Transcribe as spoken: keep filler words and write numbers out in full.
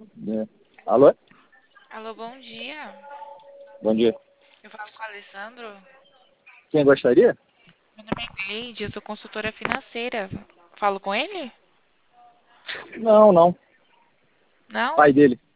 É. Alô? Alô, bom dia. Bom dia. Eu falo com o Alessandro. Quem gostaria? Meu nome é Gleide, eu sou consultora financeira. Falo com ele? Não, não. Não? Pai dele.